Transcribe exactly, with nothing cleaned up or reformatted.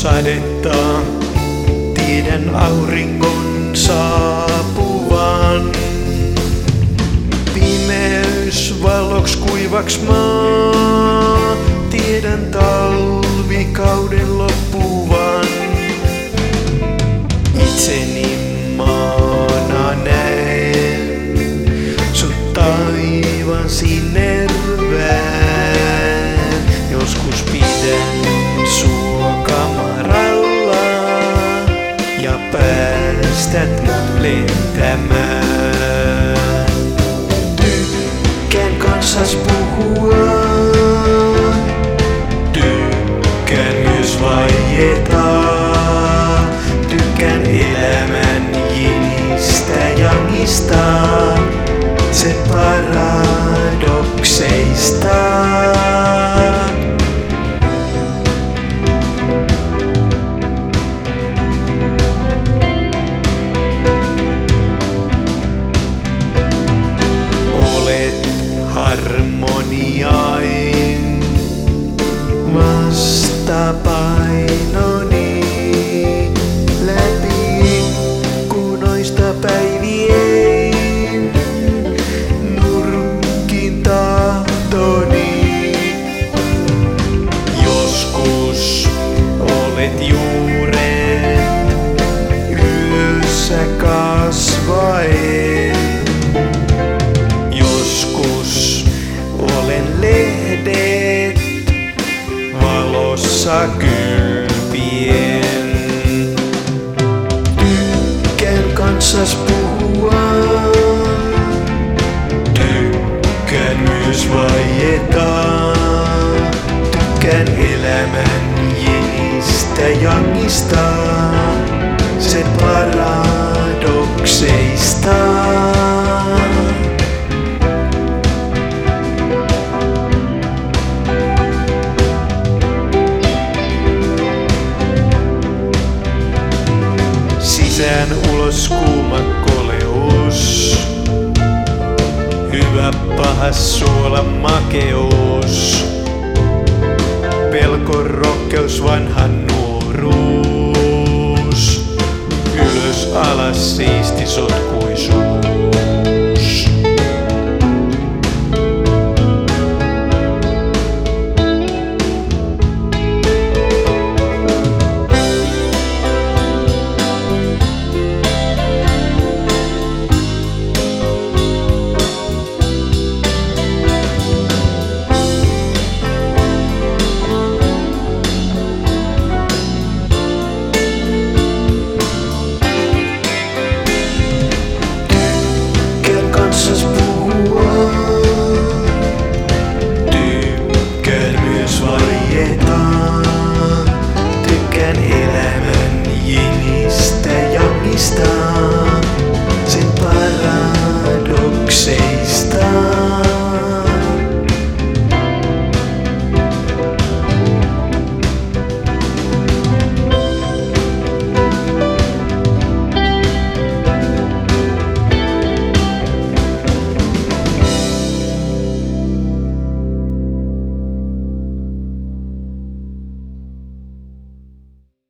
sadetta, tiedän auringon saapuvan. Pimeys valoks kuivaks maa, tiedän talvikauden loppuvan. Itseni maana näen, sut taivaan sinervään. Joskus pidän sua kamaralla ja päästät mut lentämään. Tykkään kanssas puhua, tykkään myös vaieta. Tykkään elämän jinistä ja mistä, sen paradokseista. Olet harmoniain vastapainoni. Päivien nurkin tahtoni. Joskus olet juuret yössä kasvaen. Joskus olen lehdet valossa kylpien. Kanssas puhua, tykkään myös vaieta. Tykkään elämän jenistä jangista, sen paradokseista. Sisään ulos kuuma koleus, hyvä paha suola makeus. Pelko rohkeus vanha nuoruus, ylös alas siisti sotku.